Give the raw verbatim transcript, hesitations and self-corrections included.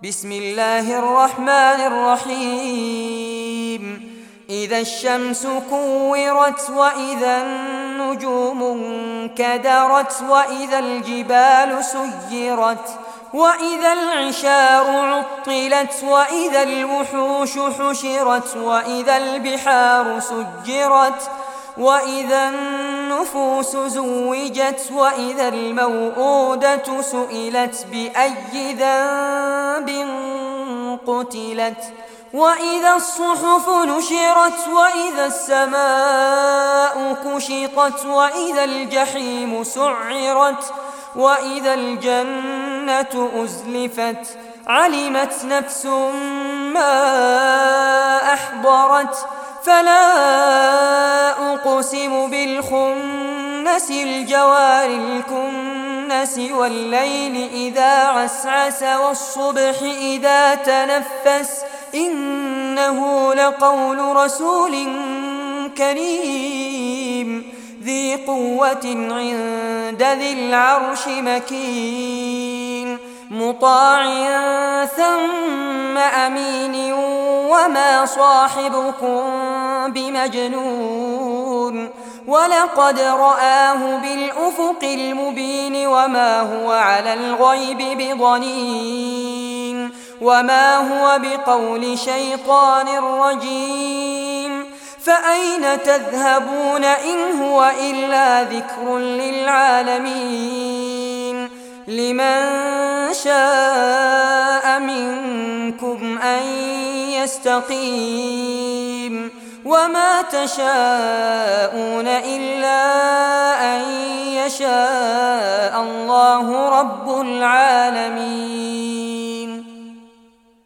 بسم الله الرحمن الرحيم إذا الشمس كورت وإذا النجوم انكدرت وإذا الجبال سيرت وإذا العشار عطلت وإذا الوحوش حشرت وإذا البحار سجرت وإذا النفوس زوجت وإذا الموءودة سئلت بأي ذنب قتلت وإذا الصحف نشرت وإذا السماء كشطت وإذا الجحيم سعرت وإذا الجنة أزلفت علمت نفس ما أحضرت فلا أقسم بالخنس الجوار الكنس والليل إذا عسعس والصبح إذا تنفس إنه لقول رسول كريم ذي قوة عند ذي العرش مكين مطاع ثم أمين وما صاحبكم بمجنون ولقد رآه بالأفق المبين وما هو على الغيب بضنين وما هو بقول شيطان رجيم فأين تذهبون إن هو إلا ذكر للعالمين لمن شاء منكم أن يستقيم وما تشاءون إلا أن يشاء الله رب العالمين.